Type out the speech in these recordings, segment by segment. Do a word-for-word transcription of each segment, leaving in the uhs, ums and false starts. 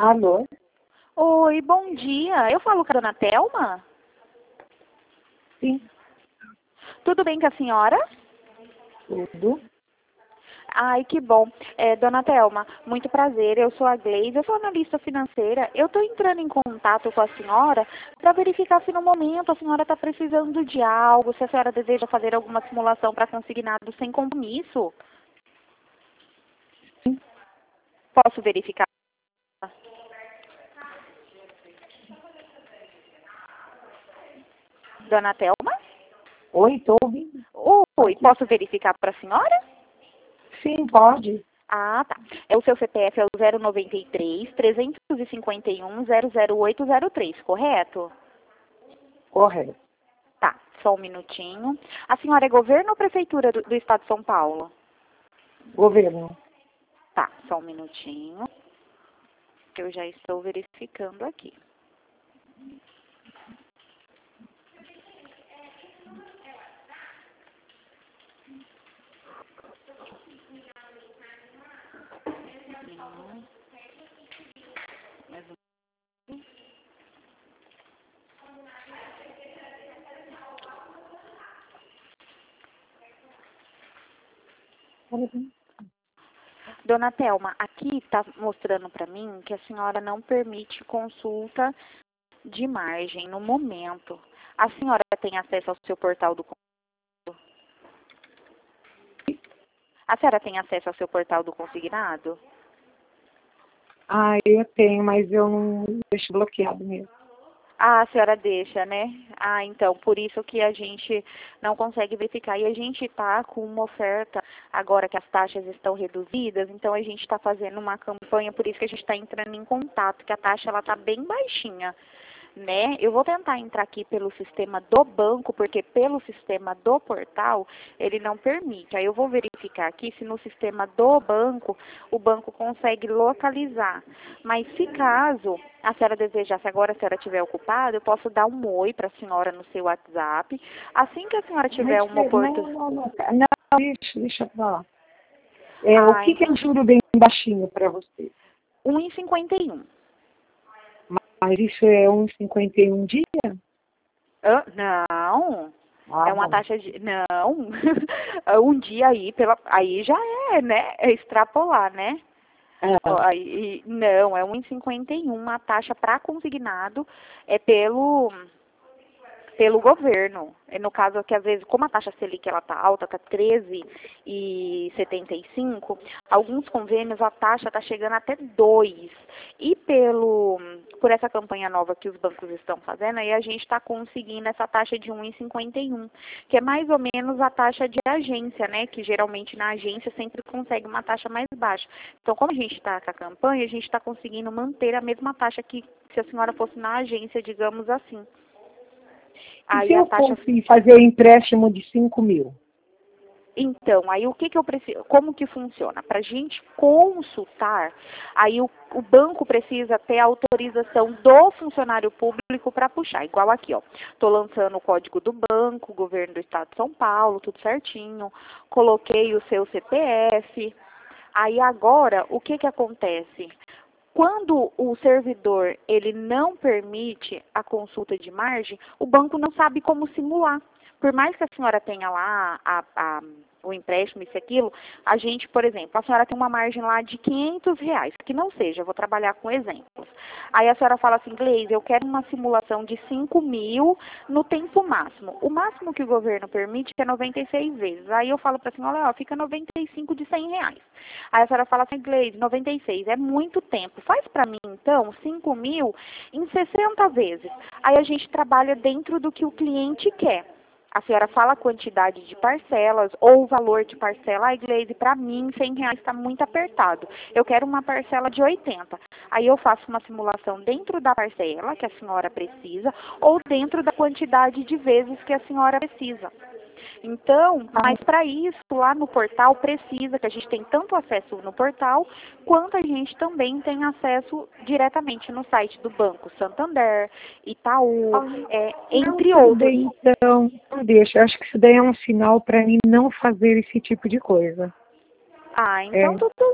Alô? Oi, bom dia. Eu falo com a dona Thelma? Sim, Tudo bem com a senhora? tudo. Ai, que bom. É, dona Thelma, muito prazer. Eu sou a Gleise, eu sou analista financeira. Eu estou entrando em contato com a senhora para verificar se no momento a senhora está precisando de algo, se a senhora deseja fazer alguma simulação para consignado sem compromisso. Sim. Posso verificar? Dona Thelma? Oi, estou ouvindo. Oi, posso verificar para a senhora? Sim, pode. Ah, tá. É o seu C P F é o zero nove três, trezentos e cinquenta e um, zero zero oito zero três, correto? Correto. Tá, só um minutinho. A senhora é governo ou prefeitura do, do estado de São Paulo? Governo. Tá, só um minutinho, que eu já estou verificando aqui. Hum, mais um- Dona Thelma, aqui está mostrando para mim que a senhora não permite consulta de margem no momento. A senhora tem acesso ao seu portal do consignado? A senhora tem acesso ao seu portal do consignado? Ah, eu tenho, mas eu não deixo bloqueado mesmo. Ah, a senhora deixa, né? Ah, então, por isso que a gente não consegue verificar. E a gente está com uma oferta, agora que as taxas estão reduzidas, então a gente está fazendo uma campanha, por isso que a gente está entrando em contato, que a taxa ela está bem baixinha, né? Eu vou tentar entrar aqui pelo sistema do banco, porque pelo sistema do portal, ele não permite. Aí eu vou verificar aqui se no sistema do banco, o banco consegue localizar. Mas se caso a senhora desejar, se agora a senhora estiver ocupada, eu posso dar um oi para a senhora no seu WhatsApp. Assim que a senhora tiver Mas, uma não, oportunidade... não, não, não, deixa, deixa pra lá. É, o Ah, que, que é um juro bem baixinho para você? um e cinquenta e um. Mas isso é um e cinquenta e um dia? Hã? Não. Ah, É uma bom. taxa de... Não. Um dia aí, pela... aí já é, né? É extrapolar, né? Ó, É. aí, não, é um e cinquenta e um. A taxa para consignado é pelo... pelo governo. E no caso que às vezes, como a taxa Selic ela tá alta, tá treze e setenta e cinco, alguns convênios a taxa tá chegando até dois. E pelo por essa campanha nova que os bancos estão fazendo, aí a gente está conseguindo essa taxa de um e cinquenta e um, que é mais ou menos a taxa de agência, né? Que geralmente na agência sempre consegue uma taxa mais baixa. Então, como a gente está com a campanha, a gente está conseguindo manter a mesma taxa que se a senhora fosse na agência, digamos assim. E se Aí a eu taxa. fosse fazer o empréstimo de cinco mil? Então, aí o que, que eu preciso, como que funciona? Para a gente consultar, aí o, o banco precisa ter autorização do funcionário público para puxar. Igual aqui, ó. Estou lançando o código do banco, governo do estado de São Paulo, tudo certinho. Coloquei o seu C P F. Aí agora, o que que acontece? Quando o servidor ele não permite a consulta de margem, o banco não sabe como simular. Por mais que a senhora tenha lá a, a, o empréstimo, isso e aquilo, a gente, por exemplo, a senhora tem uma margem lá de quinhentos reais, que não seja, eu vou trabalhar com exemplos. Aí a senhora fala assim, Gleise, eu quero uma simulação de cinco mil no tempo máximo. O máximo que o governo permite é noventa e seis vezes. Aí eu falo para a senhora, olha, ó, fica noventa e cinco de cem reais. Aí a senhora fala assim, Gleise, noventa e seis é muito tempo. Faz para mim, então, cinco mil em sessenta vezes. Aí a gente trabalha dentro do que o cliente quer. A senhora fala a quantidade de parcelas ou o valor de parcela. Ai, Gleise, para mim, cem reais está muito apertado. Eu quero uma parcela de oitenta. Aí eu faço uma simulação dentro da parcela que a senhora precisa ou dentro da quantidade de vezes que a senhora precisa. Então, mas para isso, lá no portal, precisa que a gente tem tanto acesso no portal, quanto a gente também tem acesso diretamente no site do Banco Santander, Itaú, é, Não, entre tudo outros. bem, então, não deixa. Eu acho que isso daí é um sinal para mim não fazer esse tipo de coisa. Ah, É, então tudo,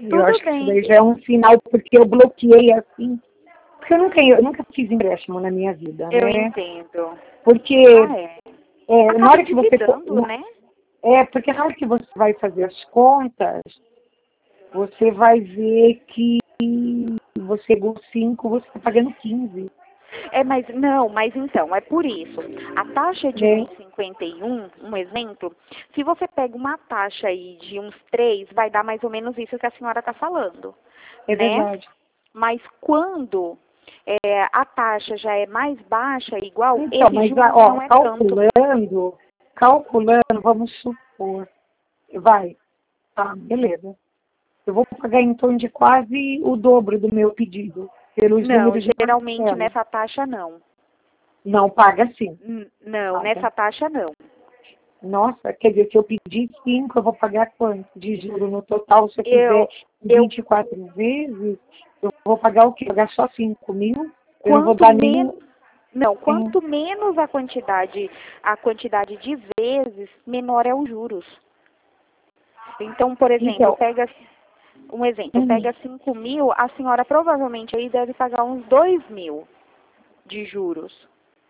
Eu acho Tudo que isso daí bem. já é um sinal, porque eu bloqueei assim. Porque eu nunca, eu nunca fiz empréstimo na minha vida, Eu né? entendo. Porque Ah, é. é, na Acaba hora que você. co- endividando, na- né? É, porque na hora que você vai fazer as contas, você vai ver que você ganhou cinco, você está pagando quinze. É, mas não, mas então, é por isso. A taxa de Né? um vírgula cinquenta e um, um exemplo, se você pega uma taxa aí de uns três, vai dar mais ou menos isso que a senhora está falando, É né? verdade. Mas quando é, a taxa já é mais baixa, igual, Então, esse mas juros ó, não é tanto. calculando, calculando, vamos supor, vai, tá, beleza. Eu vou pagar em torno de quase o dobro do meu pedido, pelos Não, números de geralmente parcela. nessa taxa não. Não, paga sim, N- Não, paga. nessa taxa não. Nossa, quer dizer, se eu pedir cinco, eu vou pagar quanto de juro no total? Se eu fizer Eu, eu, vinte e quatro vezes, eu vou pagar o quê? Pagar só cinco mil? Eu não vou quanto dar nenhum. menos, não, Hum, quanto menos a quantidade, a quantidade de vezes, menor é os juros. Então, por exemplo, Então, pega um exemplo, hum, pega cinco mil, a senhora provavelmente aí deve pagar uns dois mil de juros.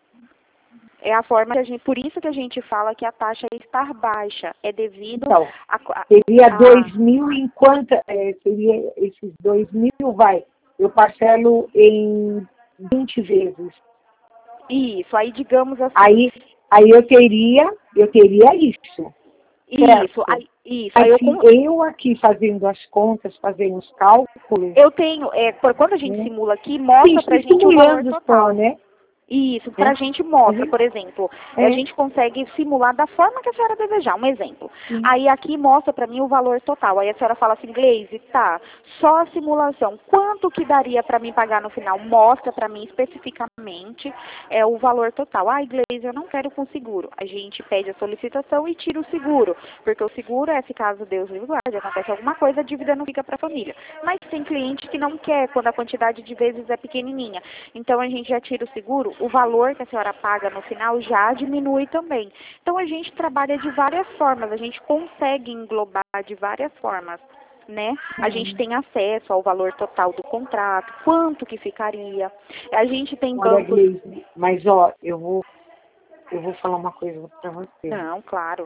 É a forma que a gente, por isso que a gente fala que a taxa está baixa, é devido então, a, a, seria a dois mil em quanto, é, seria esses dois mil, vai, eu parcelo em vinte vezes. isso, aí digamos assim, Aí, aí eu teria, eu teria isso, isso, certo? aí, isso, aí Mas eu, se con- eu aqui fazendo as contas, fazendo os cálculos, eu tenho, é, por- quando a gente né? simula aqui, Sim, mostra estou pra gente o valor estimulando só, total. né? Isso, para a né? gente A mostra, gente, por exemplo, a é, gente consegue simular da forma que a senhora desejar, um exemplo. sim. Aí aqui mostra para mim o valor total. Aí a senhora fala assim, Gleise, tá, só a simulação, quanto que daria para mim pagar no final? Mostra para mim especificamente é, o valor total. Ai, Gleise, eu não quero com seguro. A gente pede a solicitação e tira o seguro, porque o seguro é se caso Deus livre guarde, acontece alguma coisa, a dívida não fica para a família. Mas tem cliente que não quer quando a quantidade de vezes é pequenininha. Então a gente já tira o seguro, o valor que a senhora paga no final já diminui também. Então a gente trabalha de várias formas, a gente consegue englobar de várias formas, né? A gente Hum. tem acesso ao valor total do contrato, quanto que ficaria. A gente tem Olha, bancos... Gleise, mas ó, eu vou, eu vou falar uma coisa para você. Não, claro.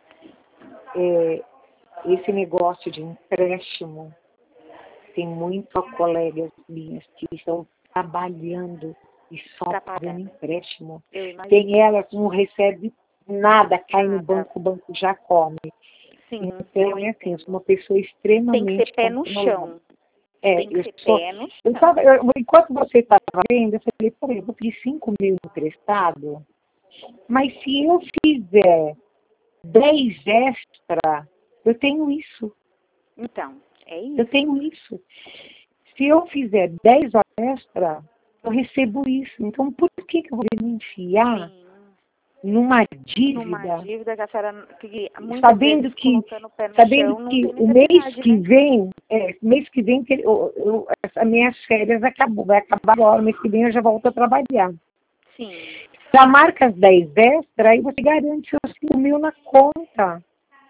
É, esse negócio de empréstimo, tem muitas colegas minhas que estão trabalhando e só fazendo Trabalhando. empréstimo. Eu imagino. Tem elas que não recebe nada, cai no Nada. banco, o banco já come. Sim, Então, eu é assim, eu entendo. sou uma pessoa Tem que extremamente ser pé no controlada. chão. É, Tem que eu ser sou. pé no Eu chão. tava, eu, enquanto você estava vendo, eu falei, peraí, eu vou pedir cinco mil emprestado, mas se eu fizer dez extra, eu tenho isso. Então, é Eu isso. tenho isso. Se eu fizer dez horas extra, eu recebo isso. Então, por que, que eu vou me enfiar Sim. numa Numa dívida, dívida que a senhora, que muitas sabendo vezes que, colocando o pé no sabendo chão, não que tem o mês necessidade, que né? vem, é, mês que vem, que eu, eu, as minhas férias acabou, vai acabar agora, mês que vem eu já volto a trabalhar. Sim. Já marca as dez extra, aí você garante seus cinco mil na conta.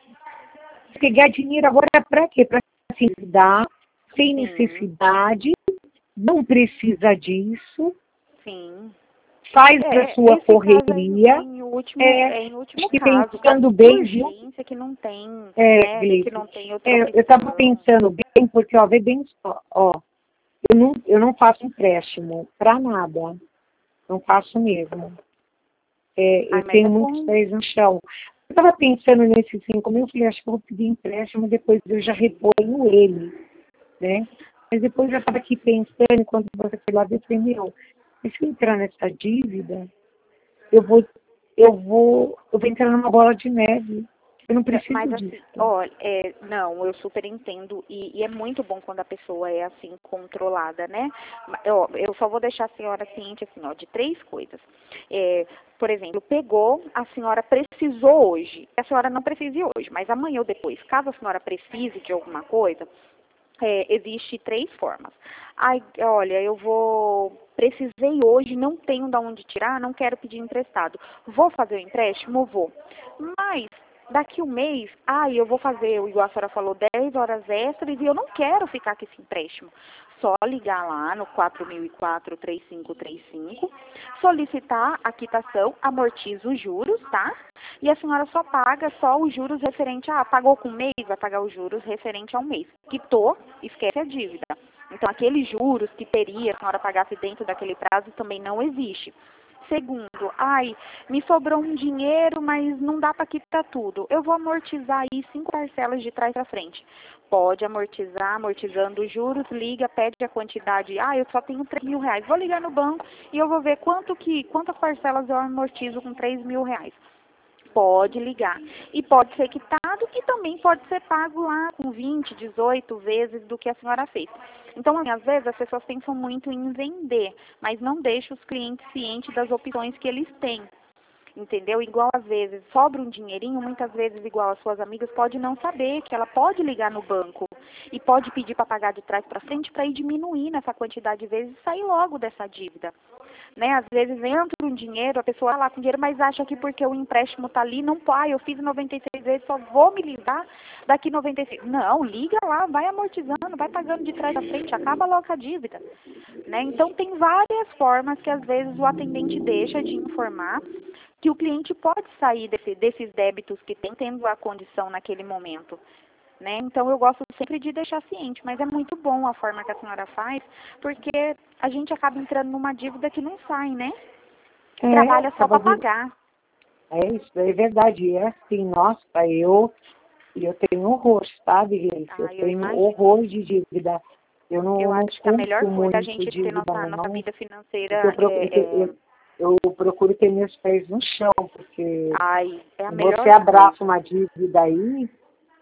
Pegar dinheiro agora para quê? Para se dar, sem Sim. necessidade, não precisa disso, Sim. faz É, a é, sua esse caso é em, correria. em último, É, é em acho último que caso, caso pensando de bem, viu? urgência que não tem, É, né, que Gleice, não tem outra é, eu estava opção. pensando bem, porque, ó, vê bem só, ó, eu não, eu não faço empréstimo para nada, não faço mesmo. É, Ai, eu mas é tenho muitos bom. pés no chão. Eu estava pensando nesses cinco mil, eu falei, acho que eu vou pedir empréstimo, depois eu já reponho ele, né? Mas depois eu estava aqui pensando, enquanto você foi lá, eu falei, meu, e se eu entrar nessa dívida, eu vou, eu vou, eu vou entrar numa bola de neve. Eu não Não, preciso mas assim, disso. olha, é, não, eu super entendo e, e é muito bom quando a pessoa é assim controlada, né? Ma- ó, eu só vou deixar a senhora ciente assim, ó, de três coisas. É, por exemplo, pegou, a senhora precisou hoje, a senhora não precisa ir hoje, mas amanhã ou depois, caso a senhora precise de alguma coisa, é, existe três formas. Ai, olha, eu vou, precisei hoje, não tenho de onde tirar, não quero pedir emprestado. Vou fazer o empréstimo? Vou. Mas daqui um mês, ah, eu vou fazer, igual a senhora falou, dez horas extras e eu não quero ficar com esse empréstimo. Só ligar lá no quatro mil e quatro, três cinco três cinco, solicitar a quitação, amortiza os juros, tá? E a senhora só paga só os juros referente a, pagou com um mês, vai pagar os juros referente a um mês. Quitou, esquece a dívida. Então, aqueles juros que teria, a senhora pagasse dentro daquele prazo, também não existe. Segundo, ai, me sobrou um dinheiro, mas não dá para quitar tudo. Eu vou amortizar aí cinco parcelas de trás para frente. Pode amortizar, amortizando os juros, liga, pede a quantidade. Ah, eu só tenho três mil reais. Vou ligar no banco e eu vou ver quanto que, quantas parcelas eu amortizo com três mil reais. Pode ligar. E pode ser quitado e também pode ser pago lá com vinte, dezoito vezes do que a senhora fez. Então, assim, às vezes as pessoas pensam muito em vender, mas não deixam os clientes cientes das opções que eles têm. Entendeu? Igual às vezes sobra um dinheirinho, muitas vezes igual as suas amigas pode não saber que ela pode ligar no banco e pode pedir para pagar de trás para frente para ir diminuindo essa quantidade de vezes e sair logo dessa dívida. Né? Às vezes entra um dinheiro, a pessoa lá com dinheiro, mas acha que porque o empréstimo está ali, não pode, eu fiz noventa e seis vezes, só vou me livrar daqui noventa e seis. Não, liga lá, vai amortizando, vai pagando de trás para frente, acaba logo a dívida. Né? Então tem várias formas que às vezes o atendente deixa de informar que o cliente pode sair desse, desses débitos que tem, tendo a condição naquele momento. Né? Então eu gosto sempre de deixar ciente, mas é muito bom a forma que a senhora faz, porque a gente acaba entrando numa dívida que não sai, né? É, Trabalha só para acaba de- pagar. é isso, é verdade. É assim, nossa, eu, eu tenho horror, sabe, Grace? Eu Ah, eu tenho imagino. horror de dívida. Eu não, Eu não acho que a melhor curto coisa é a muito gente ter dívida, nossa, nossa não. vida Porque financeira eu procuro, ter, é, é... eu, eu procuro ter meus pés no chão, porque Ai, é a você melhor abraça coisa. uma dívida aí,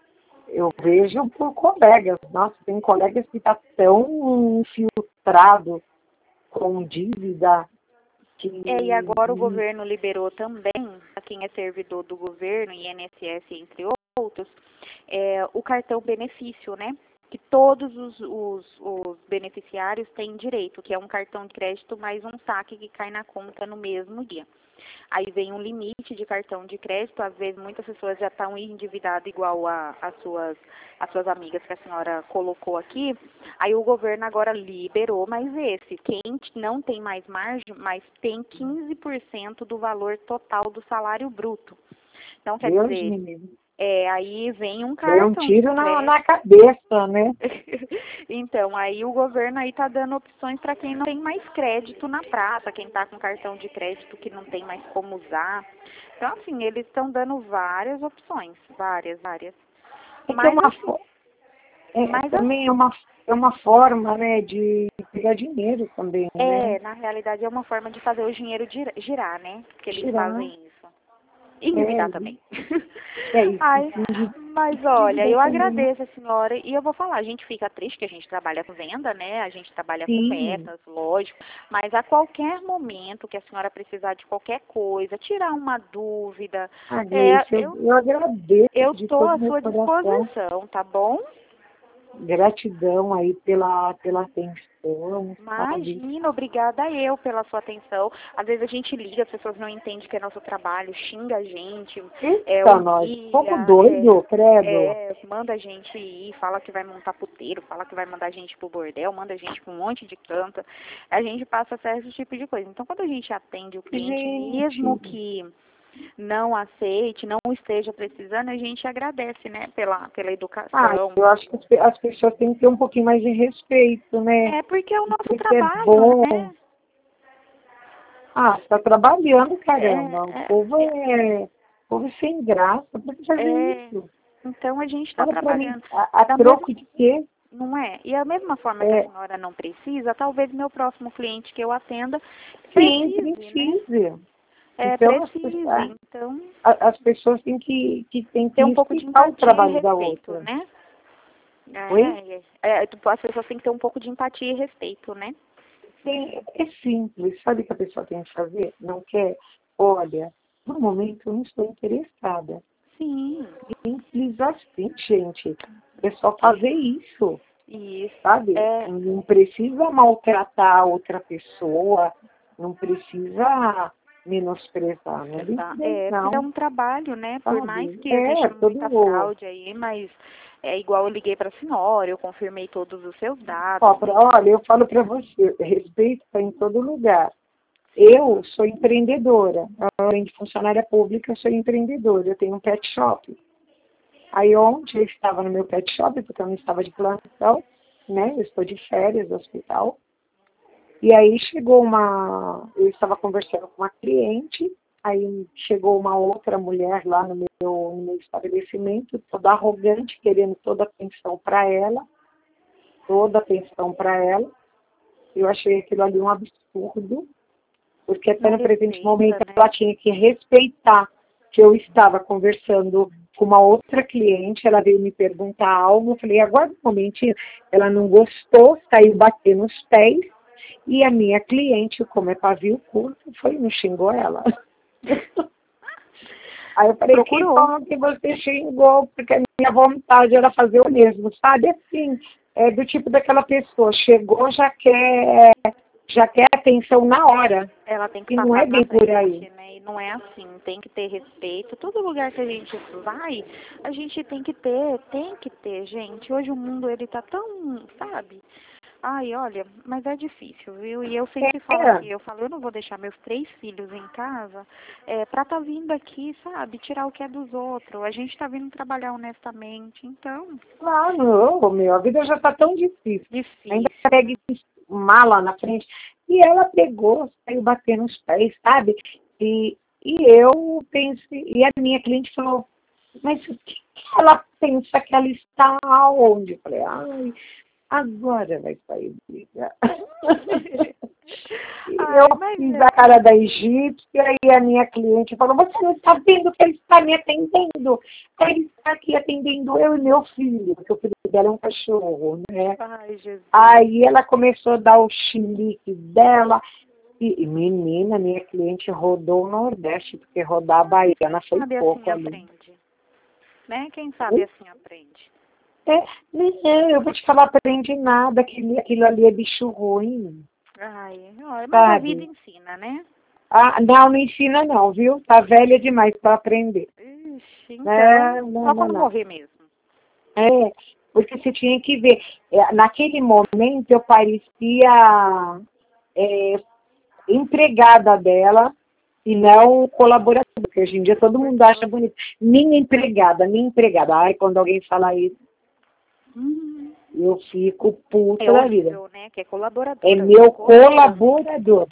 eu vejo por colegas. Nossa, tem colegas que estão tão infiltrado com dívida que... É, e agora o governo liberou também, para quem é servidor do governo, I N S S, entre outros, é, o cartão benefício, né? Que todos os, os, os beneficiários têm direito, que é um cartão de crédito mais um saque que cai na conta no mesmo dia. Aí vem um limite de cartão de crédito, às vezes muitas pessoas já estão endividadas igual a, as, suas, as suas amigas que a senhora colocou aqui. Aí o governo agora liberou mais esse. Quem não tem mais margem, mas tem quinze por cento do valor total do salário bruto. Então, quer Deus dizer, me livre. é, aí vem um É um cartão de tiro na, crédito. na cabeça, né? Então, aí o governo aí tá dando opções para quem não tem mais crédito na praça, quem tá com cartão de crédito que não tem mais como usar. Então, assim, eles estão dando várias opções, várias, várias. É que é Mas, uma, assim, fo- é, mas também é uma, é uma forma, né, de pegar dinheiro também, é, né? na realidade é uma forma de fazer o dinheiro gira- girar, né? Que eles Tirar. fazem isso. E endividar também. É, é isso. Ai, Entendi. mas olha, Dívida eu também. agradeço a senhora e eu vou falar, a gente fica triste que a gente trabalha com venda, né? A gente trabalha com Sim. metas, lógico, mas a qualquer momento que a senhora precisar de qualquer coisa, tirar uma dúvida, Ah, é, Gleice, eu, eu eu agradeço eu de estou todo à o meu sua coração. disposição, tá bom? Gratidão aí pela, pela atenção, sabe? Imagina, obrigada eu pela sua atenção. Às vezes a gente liga, as pessoas não entendem que é nosso trabalho, xinga a gente, é, Eita, nós, como humilha, é, doido, credo. é, manda a gente ir, fala que vai montar puteiro, fala que vai mandar a gente pro bordel, manda a gente pra um monte de canto. A gente passa certo tipo de coisa. Então, quando a gente atende o cliente, mesmo Gente, que não aceite, não esteja precisando, a gente agradece, né, pela, pela ah, educação. eu acho que as pe- as pessoas têm que ter um pouquinho mais de respeito, né? É porque é o nosso Isso é trabalho, bom. né? Ah, você está trabalhando, caramba. O É, povo é, é, o povo é sem graça. Por que fazer É, isso? então a gente está Fala pra mim, trabalhando a, a da mesma, troco de quê? não é? E a mesma forma que a É, senhora não precisa, talvez meu próximo cliente que eu atenda sim, precise, né? precisa. É, Então, as, pe- precise. Então, a- as pessoas têm que, que, têm ter que um pouco de respeitar o empatia e trabalho da respeito, outra. né? Oi? É, é, é, tipo, as pessoas têm que ter um pouco de empatia e respeito, né? Sim, é simples. Sabe o que a pessoa tem que fazer? Não quer? Olha, no momento eu não estou interessada. Sim, Simples assim, gente. É só fazer isso, isso. sabe? É, Não precisa maltratar a outra pessoa, não precisa menosprezar, né? Tá. É, Não. é um trabalho, né? Por Sabe? mais que É, exista todo muita mundo. fraude aí, mas é igual eu liguei para a senhora, eu confirmei todos os seus dados. Ó, pra, olha, eu falo para você, respeito está em todo lugar. Eu sou empreendedora, além de funcionária pública, eu sou empreendedora, eu tenho um pet shop. Aí ontem eu estava no meu pet shop, porque eu não estava de plantão, né? Eu estou de férias do hospital. E aí chegou uma, eu estava conversando com uma cliente, aí chegou uma outra mulher lá no meu, no meu estabelecimento, toda arrogante, querendo toda a atenção para ela, toda a atenção para ela. Eu achei aquilo ali um absurdo, porque até no presente momento ela tinha que respeitar que eu estava conversando com uma outra cliente, ela veio me perguntar algo, eu falei, aguarda um momentinho, ela não gostou, saiu bater nos pés, e a minha cliente, como é pavio curto, foi e me xingou ela. Aí eu falei, Procurou. que bom que você xingou, porque a minha vontade era fazer o mesmo, sabe? Assim, é do tipo daquela pessoa, chegou, já quer, já quer atenção na hora. Ela tem que e passar não é bem frente, por aí. né? E não é assim, tem que ter respeito. Todo lugar que a gente vai, a gente tem que ter, tem que ter, gente. Hoje o mundo, ele tá tão, sabe? Ai, olha, mas é difícil, viu? E eu sempre É. falo aqui, eu falo, eu não vou deixar meus três filhos em casa é, pra tá vindo aqui, sabe, tirar o que é dos outros. A gente tá vindo trabalhar honestamente, então... Claro, não, meu, a vida já tá tão difícil. Difícil. Ainda pega mala na frente. E ela pegou, saiu batendo os pés, sabe? E, e eu pensei, e a minha cliente falou, mas o que, que ela pensa que ela está aonde? Eu falei, ai... Agora vai sair briga. Ai, eu fiz é. a cara da egípcia e a minha cliente falou, você não está vendo que ele está me atendendo? Ele está aqui atendendo eu e meu filho, porque o filho dela é um cachorro, né? Ai, Jesus. Aí ela começou a dar o chilique dela. E, e menina, minha cliente rodou o Nordeste, porque rodar a Baiana foi sabe pouco assim ali. Aprende. Né? Quem sabe assim aprende. É, não, eu vou te falar, aprende nada, aquilo, aquilo ali é bicho ruim. Ai, olha, mas sabe? a vida ensina, né? Ah, não, não ensina não, viu? Tá velha demais para aprender. Ixi, então, É, não, só não, quando não. morrer mesmo. É, porque você tinha que ver. É, naquele momento eu parecia é, empregada dela e não colaboradora, porque hoje em dia todo mundo acha bonito. Minha empregada, minha empregada. Ai, quando alguém fala isso, Hum. eu fico puta É da vida. horrível, né? Que é colaborador. É meu colaborador.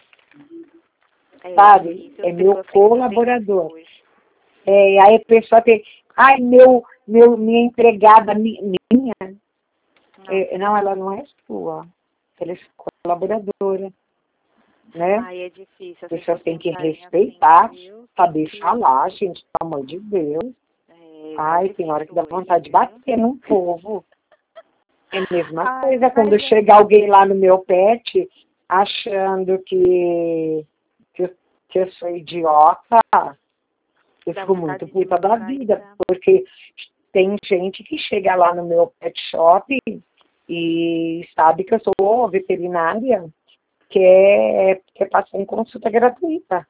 É, sabe? difícil, É as meu pessoas têm que colaborador. entender hoje. É, aí a pessoa tem, ai, meu, meu, minha empregada, mi- minha, Não. É, não, ela não é sua, ela é colaboradora, né? Ai, é difícil. As pessoas têm que pensarem respeitar, assim, viu? saber Que- falar, gente, pelo amor de Deus. É, Ai, tá tem hora que dá difícil vontade de hoje, viu? bater num povo. É a mesma Ai, coisa quando mas é- chega alguém lá no meu pet achando que, que, eu, que eu sou idiota. Eu Dá fico vontade muito de puta da mandar vida, embora. porque tem gente que chega lá no meu pet shop e sabe que eu sou veterinária, quer, quer passar em consulta gratuita.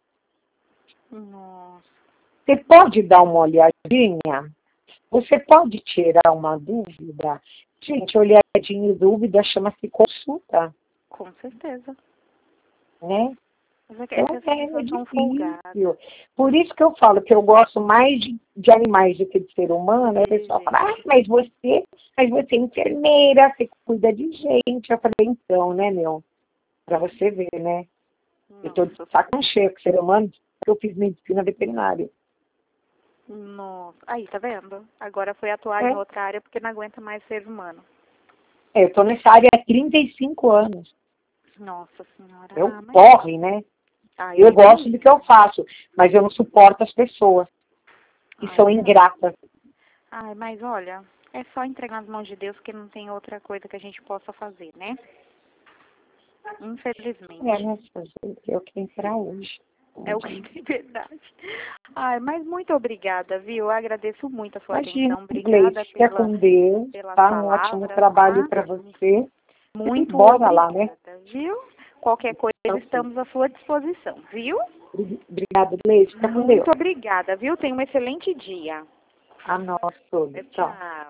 Nossa. Você pode dar uma olhadinha? Você pode tirar uma dúvida? Gente, olhadinha e dúvida chama-se consulta, Com certeza. né? Mas é que Então, essas pessoas é são folgadas. difícil. Por isso que eu falo que eu gosto mais de, de animais do que de ser humano. Aí a pessoa fala, ah, mas você, mas você é enfermeira, você cuida de gente. Eu falei, então, né, meu? Pra você ver, né? Eu tô de saco cheio com ser humano, porque eu fiz medicina veterinária. Nossa. Aí, tá vendo? Agora foi atuar É. em outra área porque não aguenta mais ser humano. É, eu tô nessa área há trinta e cinco anos. Nossa senhora. Eu Ah, mas- corre, né? Ah, Eu gosto imagino. do que eu faço, mas eu não suporto as pessoas que Ai, são é. ingratas. Ai, mas olha, é só entregar nas mãos de Deus que não tem outra coisa que a gente possa fazer, né? Infelizmente. É, né? É o que tem pra hoje. É o que tem verdade. Ai, mas muito obrigada, viu? Eu agradeço muito a sua Imagina, atenção. Obrigada Gleice, fica pela, com Deus, pela tá? Um palavra, ótimo trabalho tá? para você. Muito Bora obrigada, lá, né? viu? Qualquer coisa Então, estamos à sua disposição, viu? Obrigada, Leite. Fica com Deus. Muito obrigada, viu? Tenha um excelente dia. A nós todos. Tchau. Tchau.